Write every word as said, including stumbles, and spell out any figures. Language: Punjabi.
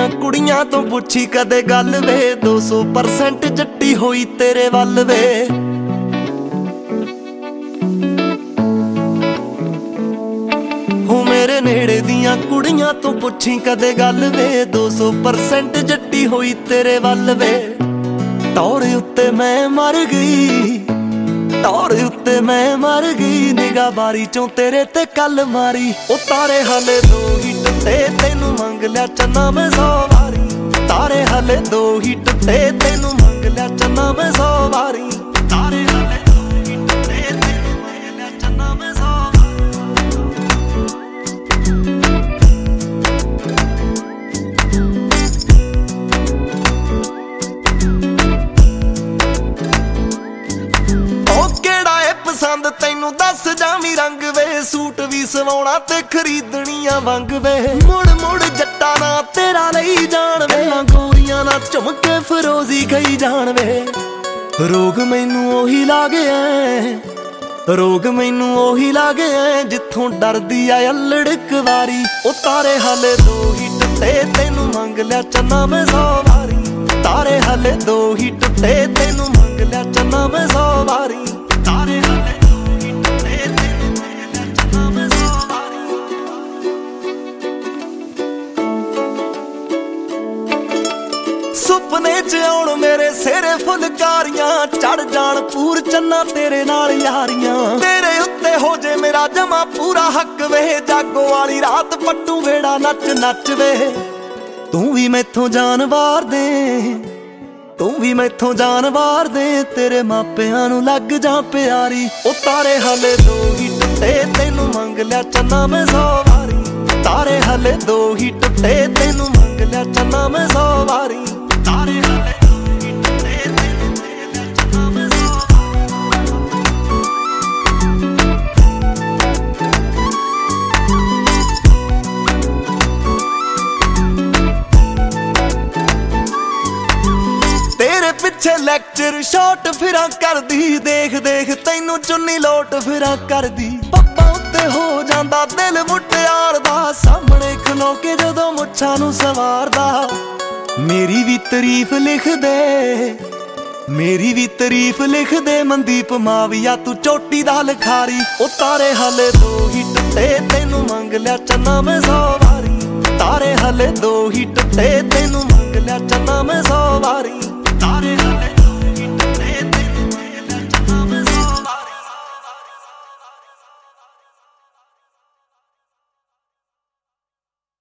ਦੀਆਂ ਕੁੜੀਆਂ ਤੋਂ ਪੁੱਛੀ ਕਦੇ ਗੱਲ ਵੇ, ਦੋ ਸੌ ਪਰਸੈਂਟ ਜੱਟੀ ਹੋਈ ਤੇਰੇ ਵੱਲ ਵੇ। ਹੋ ਮੇਰੇ ਨੇੜੇ ਦੀਆਂ ਕੁੜੀਆਂ ਤੋਂ ਪੁੱਛੀ ਕਦੇ ਗੱਲ ਵੇ, ਦੋ ਸੌ ਪਰਸੈਂਟ ਜੱਟੀ ਹੋਈ ਤੇਰੇ ਵੱਲ ਵੇ। ਟੌਰ ਉੱਤੇ ਮੈਂ ਮਰ ਗਈ, ਟੌਰ ਉੱਤੇ ਮੈਂ ਮਰ ਗਈ, ਨਿਗਾਹ ਬਾਰੀ ਚੋਂ ਤੇਰੇ ਤੇ ਕੱਲ ਮਾਰੀ। ਉਹ ਤਾਰੇ ਹਲੇ ਦੋ ਹੀ ਟੁੱਟੇ, ਤੈਨੂੰ ਮੰਗ ਲਿਆ ਚੰਨਾ ਮੈਂ ਸੌ ਵਾਰੀ। ਤਾਰੇ ਹਲੇ ਦੋ ਹੀ ਟੁੱਟੇ, ਤੈਨੂੰ ਮੰਗ ਲਿਆ ਚੰਨਾ ਮੈਂ ਸੌ ਵਾਰੀ। ਤਾਰੇ ਹਲੇ ਦੋ ਹੀ ਟੁੱਟੇ, ਤੈਨੂੰ ਮੰਗ ਲਿਆ ਚੰਨਾ ਮੈਂ ਸੌ ਪਸੰਦ ਤੈਨੂੰ ਦੱਸ ਜਾਵੀਂ ਰੰਗ ਵੇ, ਸੂਟ ਵੀ ਸਵਾਉਣਾ ਤੇ ਖਰੀਦਣੀਆਂ ਵੰਗ ਵੇ। ਮੁੜ ਮੁੜ ਜੱਟਾ ਨਾ ਤੇਰਾ ਲਈ ਜਾਣ ਵੇ, ਗੋਰੀਆਂ ਨਾ ਝੁਮਕੇ ਫਰੋਜ਼ੀ ਗਈ ਜਾਣ ਵੇ। ਰੋਗ ਮੈਨੂੰ ਉਹੀ ਲਾਗਿਆ, ਰੋਗ ਮੈਨੂੰ ਉਹੀ ਲਾਗਿਆ, ਜਿੱਥੋਂ ਡਰਦੀ ਆ ਅਲੜ ਕੁਵਾਰੀ। ਉਹ ਤਾਰੇ ਹਲੇ ਦੋ ਹੀ ਟੁੱਟੇ, ਤੈਨੂੰ ਮੰਗ ਲਿਆ ਚੰਨਾ ਮੈਂ ਸੌ ਵਾਰੀ। ਤਾਰੇ ਹਲੇ ਦੋ ਹੀ ਟੁੱਟੇ, ਤੈਨੂੰ ਮੰਗ ਲਿਆ ਚੰਨਾ ਮੈਂ ਸੌ ਵਾਰੀ। ਤਾਰੇ ਹਲੇ ਦੋ ਹੀ ਟੁੱਟੇ, ਤੈਨੂੰ ਮੰਗ ਲਿਆ ਚੰਨਾ ਮੈਂ ਸੌ ਵਾਰੀ। ਸੁਪਨੇ ਚ ਆਉਣ ਮੇਰੇ ਸਿਰੇ ਫੁਲਕਾਰੀਆਂ, ਚੜ ਜਾਣ ਪੂਰ ਚੰਨਾ ਤੇਰੇ ਨਾਲ ਯਾਰੀਆਂ। ਤੇਰੇ ਉੱਤੇ ਹੋ ਜੇ ਮੇਰਾ ਜਮਾ ਪੂਰਾ ਹੱਕ ਵੇ, ਜਾਗੋ ਵਾਲੀ ਰਾਤ ਪੱਟੂ ਵੇੜਾ ਨੱਚ ਨੱਚ ਵੇ। ਤੂੰ ਵੀ ਮੈਥੋਂ ਜਾਨ ਵਾਰ ਦੇ, ਤੂੰ ਵੀ ਮੈਥੋਂ ਜਾਨ ਵਾਰ ਦੇ, ਤੇਰੇ ਮਾਪਿਆਂ ਨੂੰ ਲੱਗ ਜਾ ਪਿਆਰੀ। ਉਹ ਤਾਰੇ ਹਲੇ ਦੋ ਹੀ ਟੁੱਟੇ, ਤੈਨੂੰ ਮੰਗ ਲਿਆ ਚੰਨਾ ਮੈਂ ਸੌ ਵਾਰੀ। ਤਾਰੇ ਹਲੇ ਦੋ ਹੀ ਟੁੱਟੇ, ਤੈਨੂੰ ਮੰਗ ਲਿਆ ਚੰਨਾ ਮੈਂ ਸੌ ਵਾਰੀ। ਤਾਰੇ ਹਲੇ ਦੋ ਹੀ ਟੁੱਟੇ, ਤੈਨੂੰ ਮੰਗ ਲਿਆ ਚੰਨਾ ਮੈਂ ਸੌ ਤੇਰੇ ਪਿੱਛੇ ਲੈਕਚਰ ਸ਼ਾਟ ਫਿਰਾਂ ਕਰਦੀ, ਦੇਖ ਦੇਖ ਤੈਨੂੰ ਚੁੰਨੀ ਲੋਟ ਫਿਰਾਂ ਕਰਦੀ। ਪੱਪਾਂ ਉੱਤੇ ਹੋ ਜਾਂਦਾ ਦਿਲ ਮੁਟਿਆਰ ਦਾ, ਸਾਹਮਣੇ ਖਲੋ ਕੇ ਜਦੋਂ ਮੁੱਛਾਂ ਨੂੰ ਸਵਾਰਦਾ। ਮੇਰੀ ਵੀ ਤਾਰੀਫ ਲਿਖ ਦੇ, ਮੇਰੀ ਵੀ ਤਾਰੀਫ ਲਿਖ ਦੇ, ਮਨਦੀਪ ਮਾਵੀਆ ਤੂੰ ਚੋਟੀ ਦਾ ਲਿਖਾਰੀ। ਉਹ ਤਾਰੇ ਹਲੇ ਦੋ ਹੀ ਟੁੱਟੇ, ਤੈਨੂੰ ਮੰਗ ਲਿਆ ਚੰਨਾ ਮੈਂ ਸੌ ਵਾਰੀ। ਤਾਰੇ ਹਲੇ ਦੋ ਹੀ ਟੁੱਟੇ, ਤੈਨੂੰ ਮੰਗ ਲਿਆ ਚੰਨਾ ਮੈਂ ਸੌ ਵਾਰੀ। ਤਾਰੇ